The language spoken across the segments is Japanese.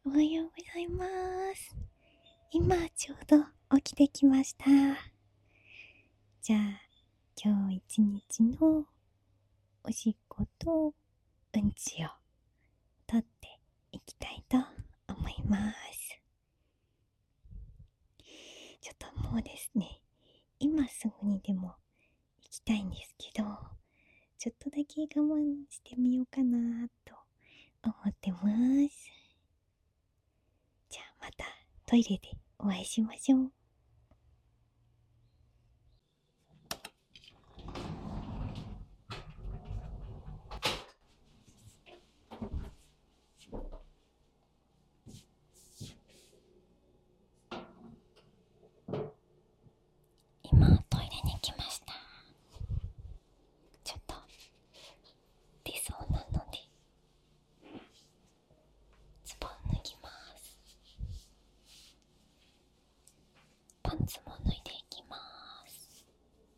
おはようございます。今ちょうど起きてきました。じゃあ今日一日のおしっことうんちを取っていきたいと思います。ちょっともうですね、今すぐにでも行きたいんですけど、ちょっとだけ我慢してみようかなと思ってます。じゃあまたトイレでお会いしましょう。今トイレに来ました。ちょっと出そうなのでズボン脱ぎます。パンツも脱いでいきます。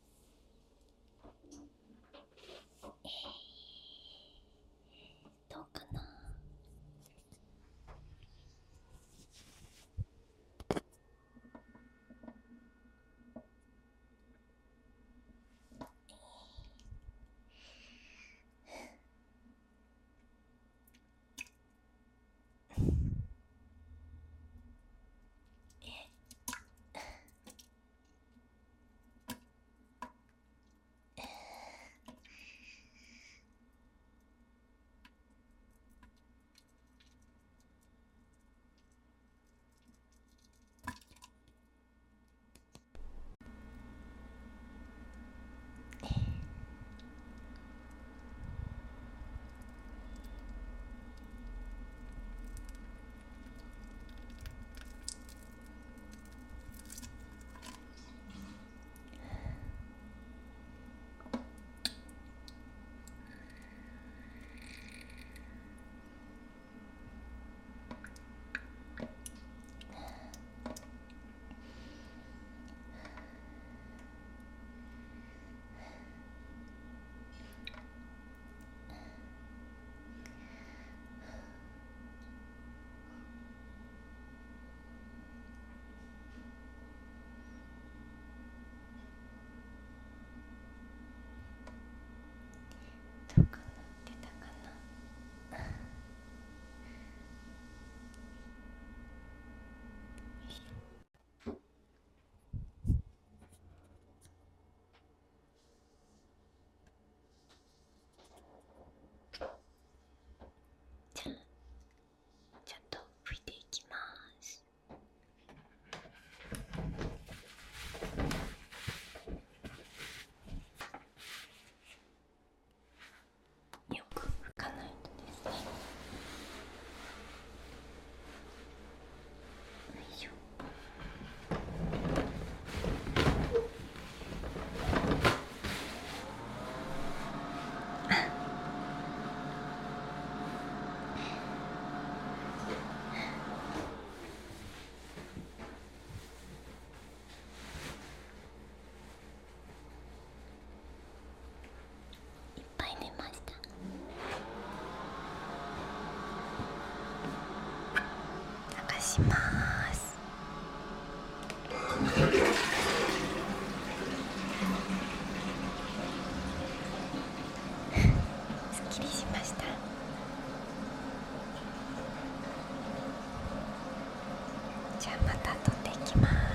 どうかな。どうかな、出たかな。じゃあちょっと拭いていきます。よく拭かないとですね。よいしょ。いっぱい寝ました。流します。すっきりしました。じゃあまた取っていきます。